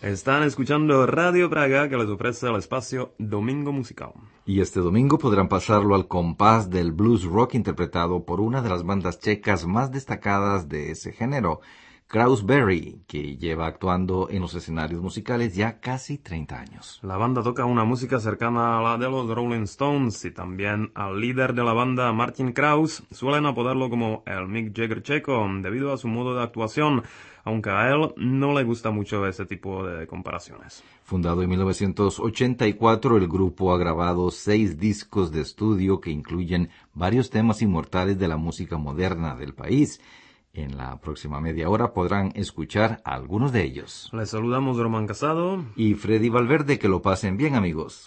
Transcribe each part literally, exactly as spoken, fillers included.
Están escuchando Radio Praga, que les ofrece el espacio Domingo Musical. Y este domingo podrán pasarlo al compás del blues rock interpretado por una de las bandas checas más destacadas de ese género, Krausberry, que lleva actuando en los escenarios musicales ya casi treinta años. La banda toca una música cercana a la de los Rolling Stones y también al líder de la banda, Martin Kraus, suelen apodarlo como el Mick Jagger checo debido a su modo de actuación, aunque a él no le gusta mucho ese tipo de comparaciones. Fundado en mil novecientos ochenta y cuatro, el grupo ha grabado seis discos de estudio que incluyen varios temas inmortales de la música moderna del país. En la próxima media hora podrán escuchar algunos de ellos. Les saludamos Román Casado y Freddy Valverde. Que lo pasen bien, amigos.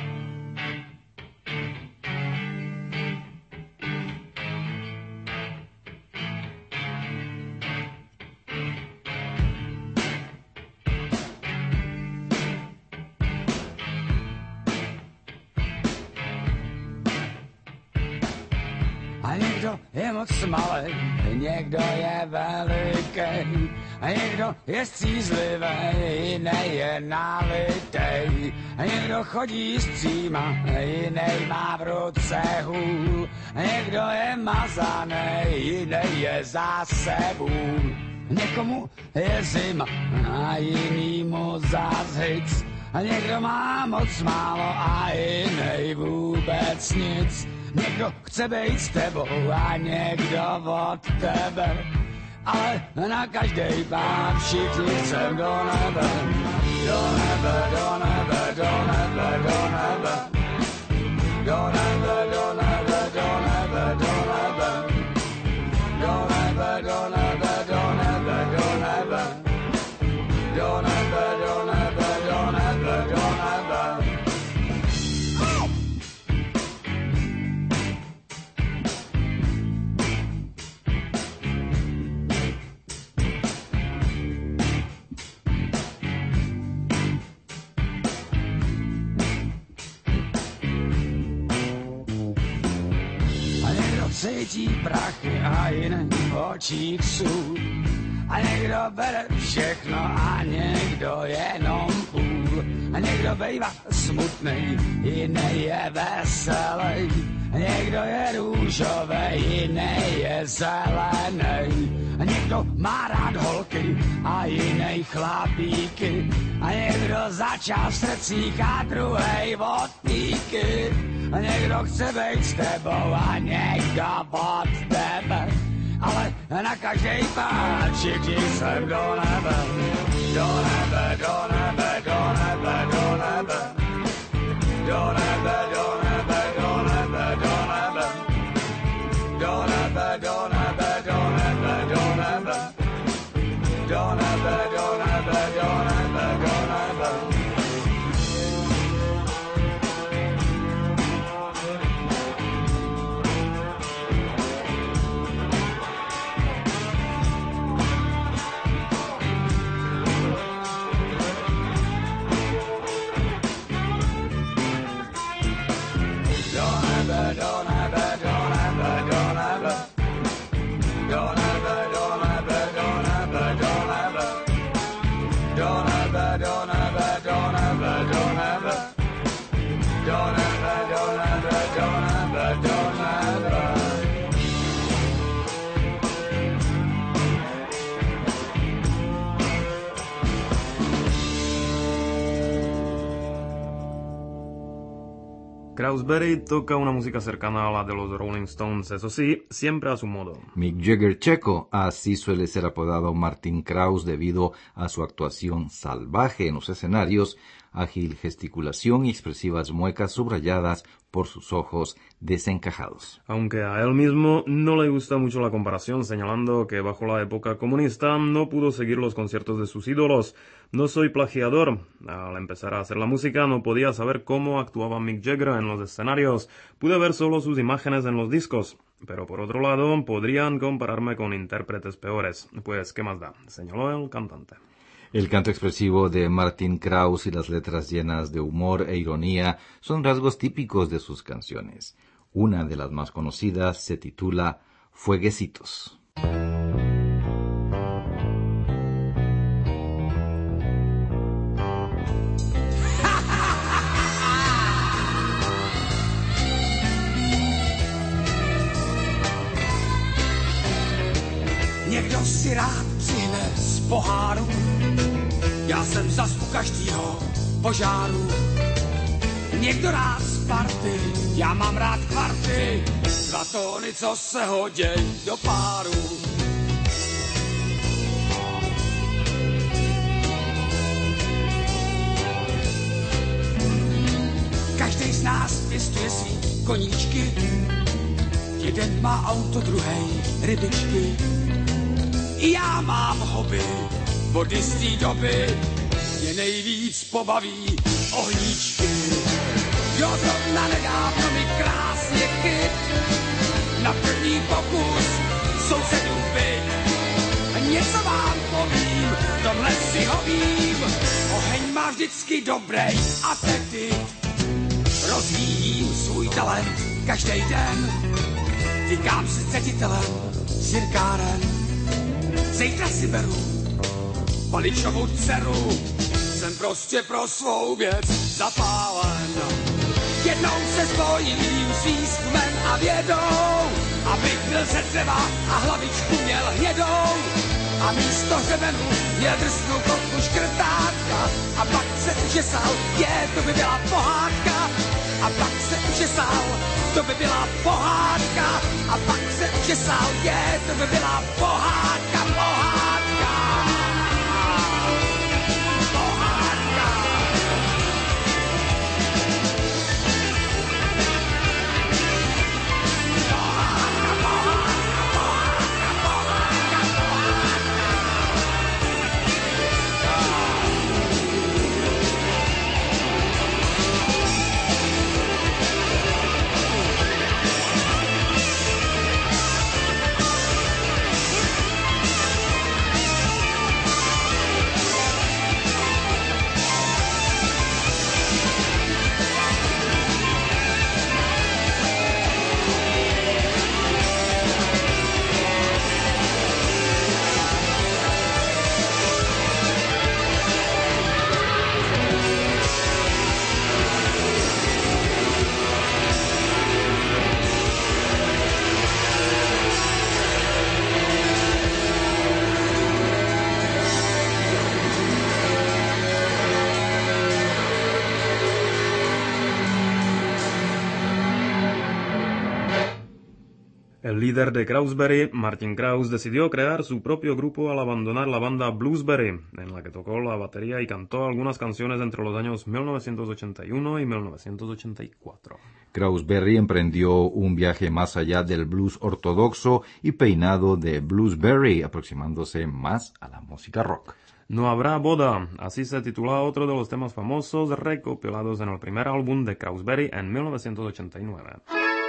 A někdo je moc malý, někdo je veliký, a někdo je střízlivý, jiný je nalitej, a někdo chodí stříma, jiný má v ruce hůl, a někdo je mazaný, jiný je zase bůl. Někomu je zima a jinýmu zás hic, a někdo má moc málo a jiný vůbec nic. Někdo chce být s tebou a někdo od tebe, ale na každej pád všichni chcem do nebe. Do nebe, do nebe, do nebe, do nebe. Do nebe, do nebe, do nebe, do nebe. Do nebe, do nebe, do nebe, do nebe. Do nebe, do nebe, do nebe, do nebe. Cítí prachy a jiný v očích sůl. A někdo bere všechno a někdo jenom půl. A někdo bejva smutnej, jiný je veselý. A někdo je růžový, jiný je zelený. A někdo má rád holky a jiný chlapíky. A někdo začal v srdcích a druhej odpíky. A někdo chce být s tebou a někdo od tebe, ale na každej pád všichni sem do nebe. Do nebe, do nebe, do nebe, do nebe. Do nebe, do nebe, do nebe, do nebe. Do nebe, do nebe, do nebe, do nebe. Do nebe, do nebe, do nebe, do nebe. Krausberry toca una música cercana a la de los Rolling Stones, eso sí, siempre a su modo. Mick Jagger checo, así suele ser apodado Martin Kraus debido a su actuación salvaje en los escenarios, ágil gesticulación y expresivas muecas subrayadas por sus ojos desencajados. Aunque a él mismo no le gusta mucho la comparación, señalando que bajo la época comunista no pudo seguir los conciertos de sus ídolos. No soy plagiador. Al empezar a hacer la música no podía saber cómo actuaba Mick Jagger en los escenarios. Pude ver solo sus imágenes en los discos. Pero por otro lado, podrían compararme con intérpretes peores. Pues, ¿qué más da?, señaló el cantante. El canto expresivo de Martin Kraus y las letras llenas de humor e ironía son rasgos típicos de sus canciones. Una de las más conocidas se titula si rád přihne z poháru, já jsem zas u každýho požáru. Někdo rád z party, já mám rád kvarty, dva tóny, co se hoděj do páru. Každej z nás pěstuje svý koníčky, jeden má auto, druhej rybičky. I já mám hobby, od jistý doby mě nejvíc pobaví ohníčky. Jo, zrovna nedávno mi krásně kyt, na první pokus sousedův byt. Něco vám povím, v tomhle si hovím, oheň má vždycky dobrý apetit. Rozvíjím svůj talent každý den, tykám se s ředitelem cirkáren. Zítra si beru paličovou dceru, jsem prostě pro svou věc zapálen. Jednou se spojím s výzkumem a vědou, abych byl ze dřeva a hlavičku měl hnědou. A místo hřebenu měl drsnou kopu škrtátka, a pak se užesal, je, to by byla pohádka. A pak se užesal, to by byla pohádka. A pak se užesal, je, to by byla pohádka, pohádka. Pohádka. El líder de Krausberry, Martin Kraus, decidió crear su propio grupo al abandonar la banda Bluesberry, en la que tocó la batería y cantó algunas canciones entre los años mil novecientos ochenta y uno y mil novecientos ochenta y cuatro. Krausberry emprendió un viaje más allá del blues ortodoxo y peinado de Bluesberry, aproximándose más a la música rock. No habrá boda, así se titula otro de los temas famosos recopilados en el primer álbum de Krausberry en mil novecientos ochenta y nueve.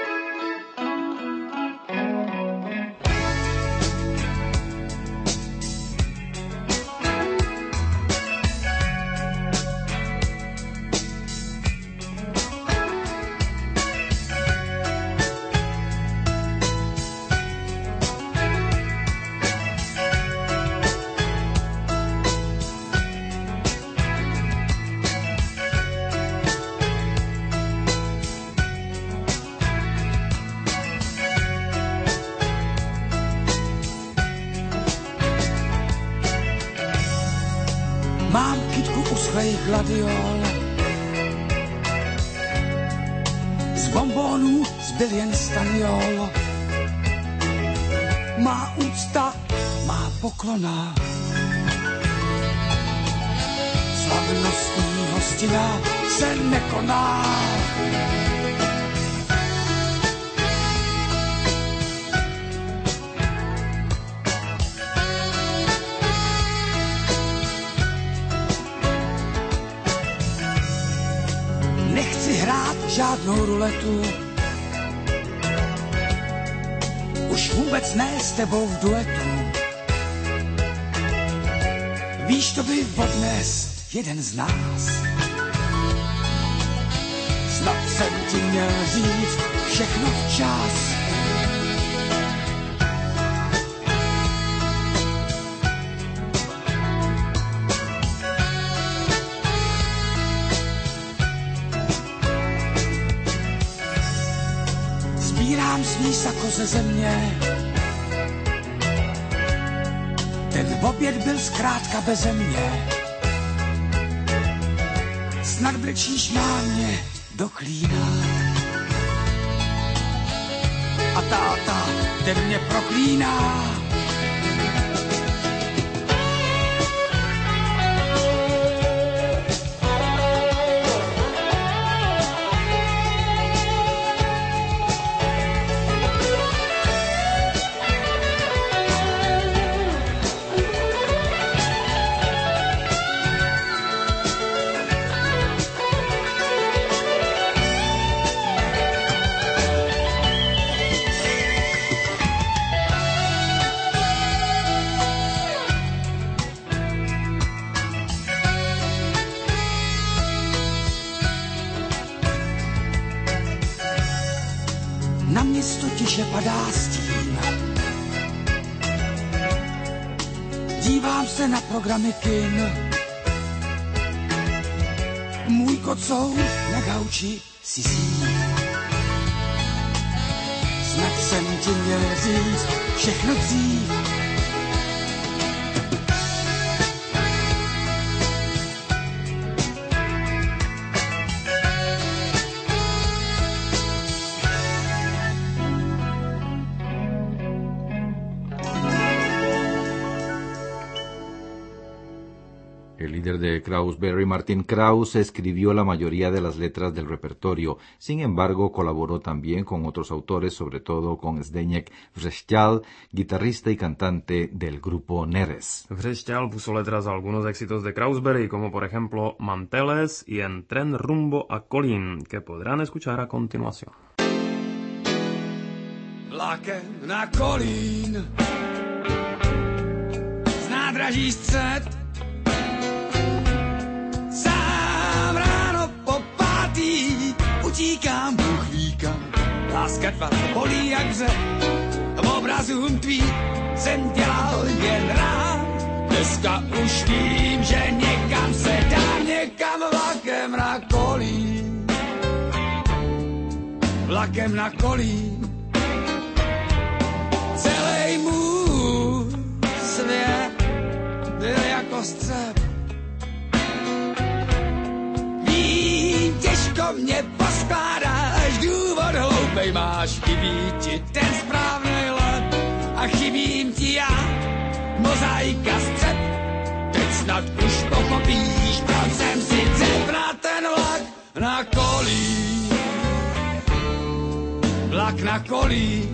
Mám kytku uschlej gladiol, z bombónů zbyl jen staniol. Má úcta, má poklona, slavnostní hostina se nekoná. Nechci hrát žádnou ruletu, už vůbec ne s tebou v duetu. Víš, to by odnes jeden z nás. Snad jsem ti měl říct všechno včas. Sbírám svý sako ze země, svět byl zkrátka beze mě. Snad vlečíš má mě do klína. A táta, ten mě proklíná. Na město tiše padá stín. Dívám se na programy kin. Můj kocour na gauči si zí. Snad jsem ti měl říct všechno dřív. El líder de Krausberry, Martin Kraus, escribió la mayoría de las letras del repertorio. Sin embargo, colaboró también con otros autores, sobre todo con Zdeněk Vrešťál, guitarrista y cantante del grupo Neres. Vrešťál puso letras a algunos éxitos de Krausberry, como por ejemplo Manteles y En tren rumbo a Kolín, que podrán escuchar a continuación. Vlakem na Kolín z nádraží střed. Utíkám, Bůh ví kam, láska tvá bolí jak bře. V obrazům tvý jsem dělal jen rád. Dneska už vím, že někam se dám, někam vlakem na Kolín. Vlakem na Kolín. Celý můj svět byl jako střep. Vím, těžko mě poskládáš, důvod hloupej máš, chybí ti ten správnej let a chybím ti já, mozaika střep. Teď snad už pochopíš, proč jsem si cep na ten vlak na Kolín. Vlak na Kolín.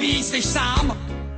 víc než sám.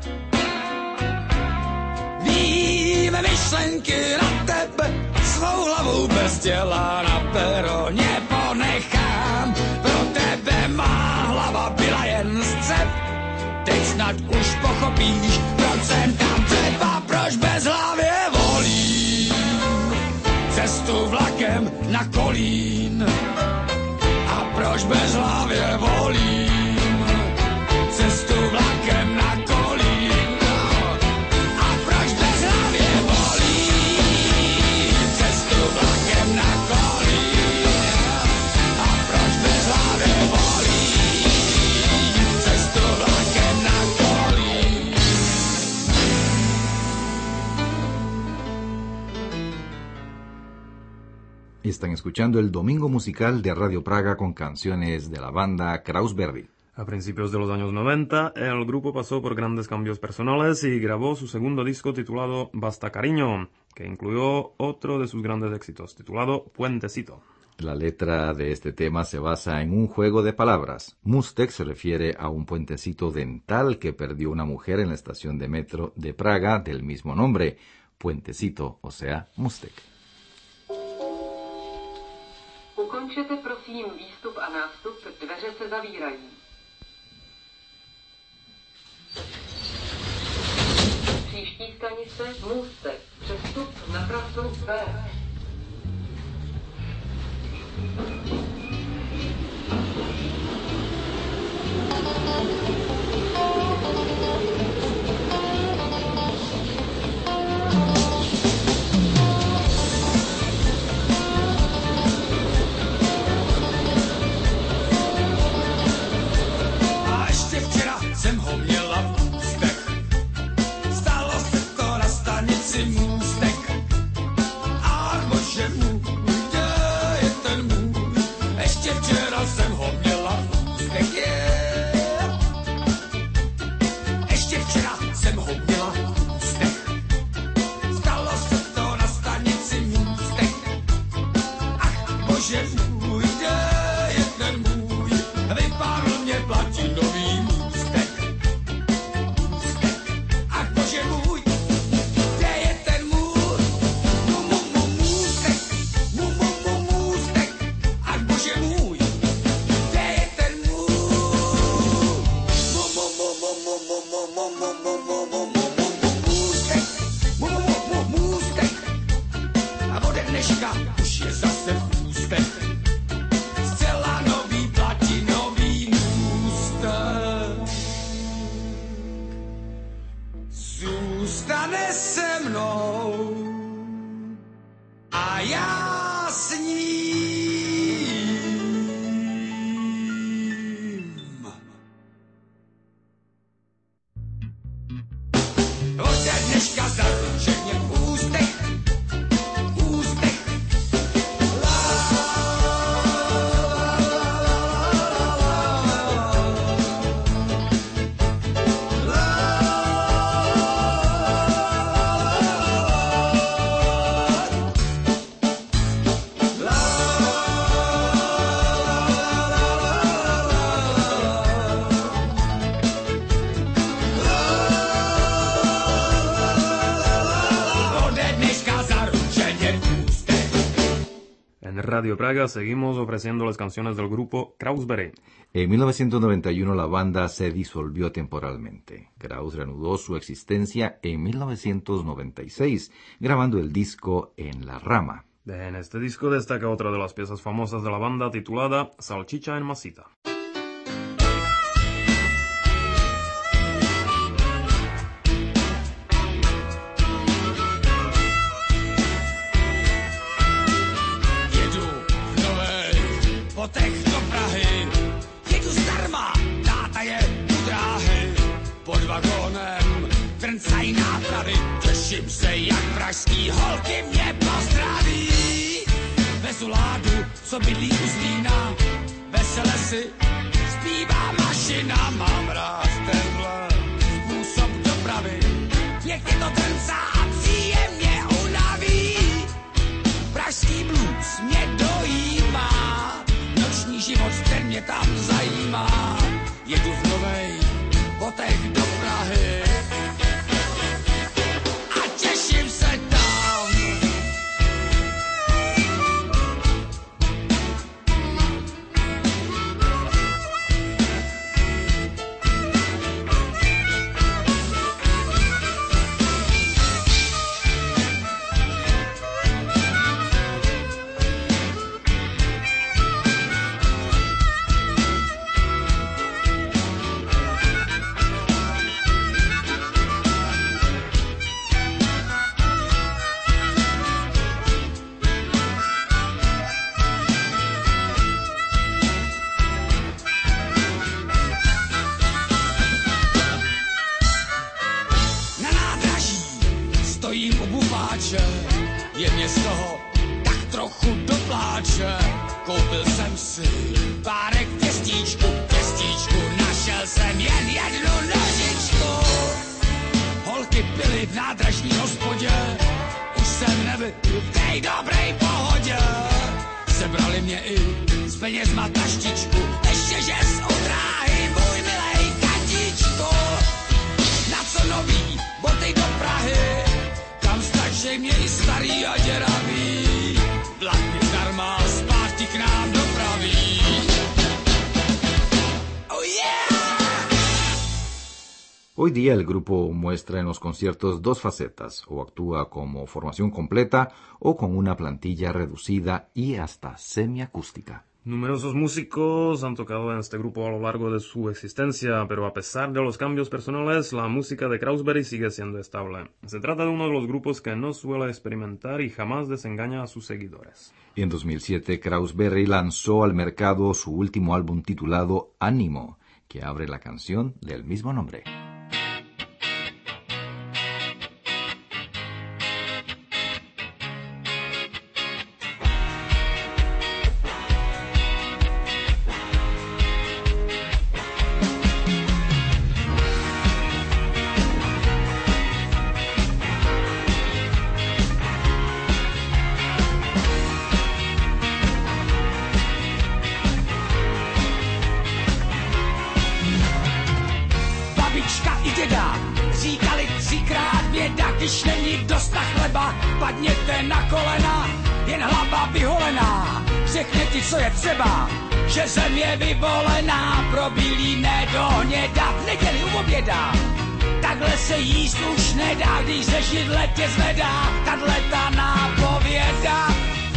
Víme myšlenky na tebe, svou hlavou bez těla na peroně ponechám. Pro tebe má hlava byla jen střep, teď snad už pochopíš, proč jsem tam třeba, proč bez hlavě volím cestu vlakem na Kolín. A proč bez hlavě volím cestu vlakem na Kolín. A proč bez hlavě volím cestu vlakem na Kolín. A proč bez hlavě volím cestu vlakem na Kolín. Están escuchando el Domingo Musical de Radio Praga con canciones de la banda Krausberry. A principios de los años noventa, el grupo pasó por grandes cambios personales y grabó su segundo disco titulado Basta Cariño, que incluyó otro de sus grandes éxitos, titulado Puentecito. La letra de este tema se basa en un juego de palabras. Mustek se refiere a un puentecito dental que perdió una mujer en la estación de metro de Praga del mismo nombre. Puentecito, o sea, Mustek. Ukončete prosím výstup a nástup, dveře se zavírají. Příští stanice Můstek, přestup na trasu B. Jsem ho měla v ústech, stalo se to na stanici Můstek. A bože můj, kde je ten můj, ještě včera jsem ho měla v ústech, yeah. Ještě včera jsem ho měla v ústech, stalo se to na stanici Můstek. Ach bože můj, kde je ten můj, vypadl mě platinový. Zůstane se mnou a já s ním. Ode dneška zaručeně ústech, ústech. En Radio Praga seguimos ofreciéndoles canciones del grupo Krausberry. En mil novecientos noventa y uno la banda se disolvió temporalmente. Kraus reanudó su existencia en mil novecientos noventa y seis, grabando el disco En la Rama. En este disco destaca otra de las piezas famosas de la banda titulada Salchicha en masita. Potech do Prahy, jedu zdarma, táta je u dráhy. Pod vagónem trncaj nápravy, těším se, jak pražský holky mě pozdraví. Vezu ládu, co bydlí u Zlína, vesele si zpívá mašina. Mám rád tenhle způsob dopravy, pěkně to trncá a příjemně unaví. Pražský blues mě dojímá, život, ten mě tam zajímá. Jedu v novej botek do Prahy a těším se tam. Je mě z toho tak trochu do pláče. Koupil jsem si párek těstíčku, těstíčku, našel jsem jen jednu nožičku. Holky pily v nádražní hospodě, už jsem nebyl v té dobré pohodě. Sebrali mě i s penězma taštičku, ještě že z odráhy, můj milej Katíčku. Na co nový boty do Prahy, tam stačí mě i starý a děravý, vlak mě zdarma zpátky k nám dopraví. Oh yeah! Hoy día el grupo muestra en los conciertos dos facetas, o actúa como formación completa o con una plantilla reducida y hasta semiacústica. Numerosos músicos han tocado en este grupo a lo largo de su existencia, pero a pesar de los cambios personales, la música de Krausberry sigue siendo estable. Se trata de uno de los grupos que no suele experimentar y jamás desengaña a sus seguidores. En dos mil siete, Krausberry lanzó al mercado su último álbum titulado Ánimo, que abre la canción del mismo nombre. Říkali třikrát běda, když není dost na chleba, padněte na kolena, jen hlava vyholená. Řekne ti, co je třeba, že zem je vyvolená, pro bílý nedohněda, v neděli u oběda. Takhle se jíst už nedá, když ze židle tě zvedá, tahle ta nápověda.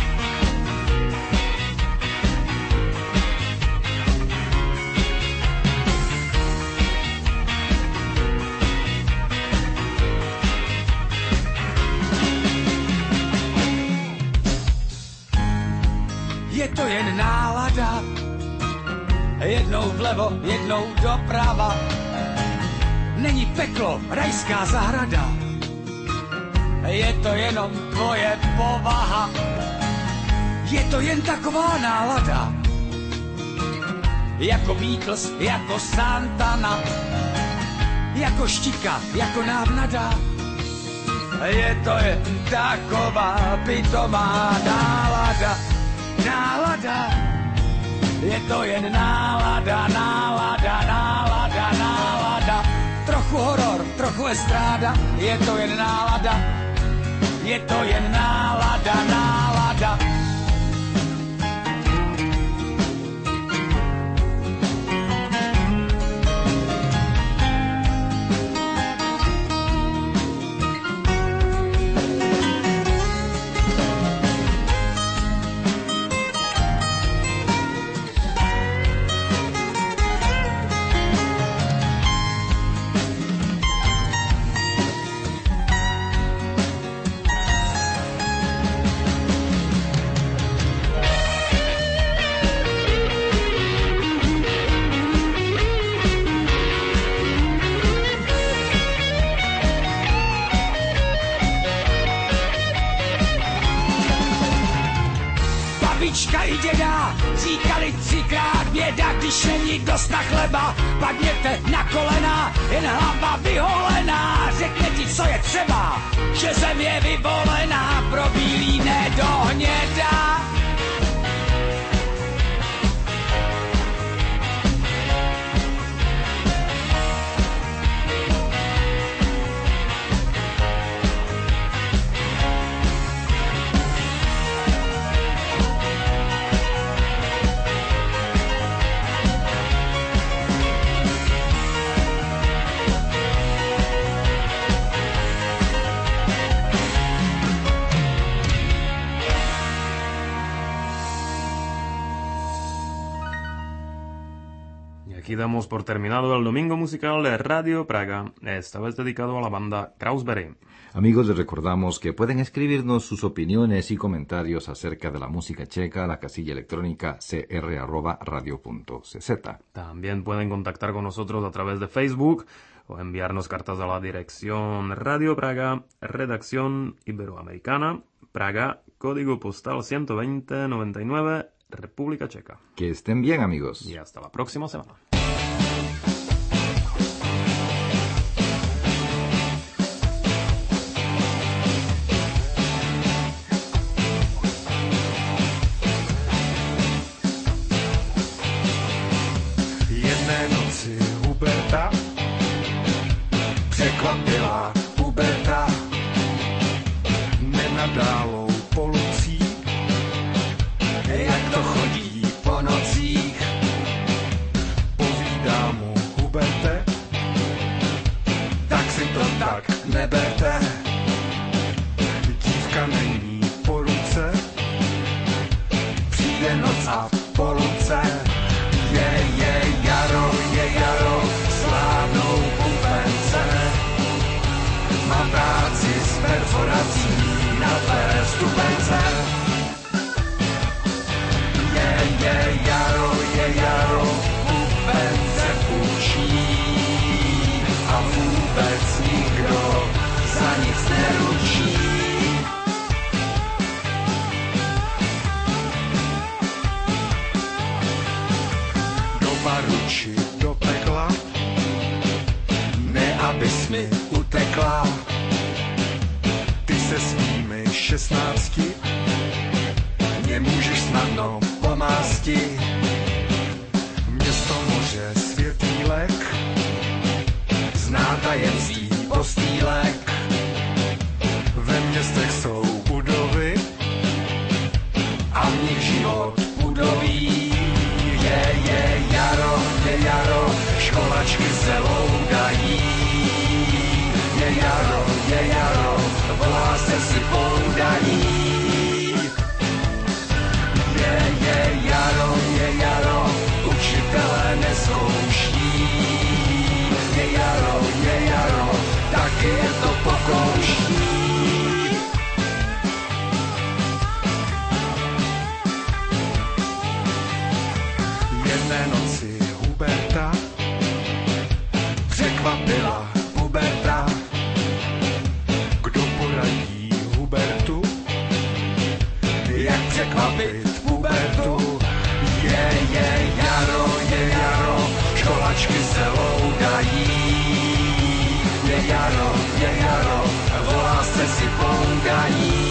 Je to jen nálada, jednou vlevo, jednou doprava. Není peklo, rajská zahrada, je to jenom tvoje povaha. Je to jen taková nálada, jako Beatles, jako Santana, jako Štika, jako návnada. Je to jen taková pitomá nálada. Nálada, je to jen nálada, nálada, nálada, nálada. Trochu horor, trochu estráda, je to jen nálada, je to jen nálada, nálada. Babička i děda říkali třikrát běda, když není dost na chleba, padněte na kolena, jen hlava vyholená. Řekne ti, co je třeba, že zem je vyvolená, pro bílý nedohněda. aquí damos por terminado el domingo musical de Radio Praga, esta vez dedicado a la banda Krausberry. Amigos, les recordamos que pueden escribirnos sus opiniones y comentarios acerca de la música checa a la casilla electrónica c r arroba radio punto c z. También pueden contactar con nosotros a través de Facebook o enviarnos cartas a la dirección Radio Praga, Redacción Iberoamericana, Praga, código postal ciento veinte noventa y nueve, República Checa. Que estén bien, amigos. Y hasta la próxima semana. Jedné noci Huberta překvapila puberta nenadálou polucí, jak to chodí po nocích. Povídá mu Huberte, tak si to tak neberte. Dívka není po ruce, přijde noc a poluce. Je, je jaro, je jaro, slávnou bubence. Mám práci s perforací na tvé stupence. Je, je jaro, je jaro, bubence učí a vůbec nikdo za nic neručí. Do baru či do pekla, ne abys mi utekla. Ty se svými šestnácti mě můžeš snadno pomásti. Město, moře, světýlek, zná tajemství postýlek. Ve městech jsou budovy a v nich život pudový. Je, je jaro, je jaro, školačky se loudají. Je jaro, je jaro, v lásce si poudají. Je, je jaro, je jaro, učitelé neskouší. Je jaro, je jaro, taky je to pokouší. Jedné noci Huberta překvapila puberta. Kdo poradí Hubertu, jak překvapit pubertu? Je, je jaro, je jaro, školačky se loudají. Je jaro, je jaro, v lásce si poudají.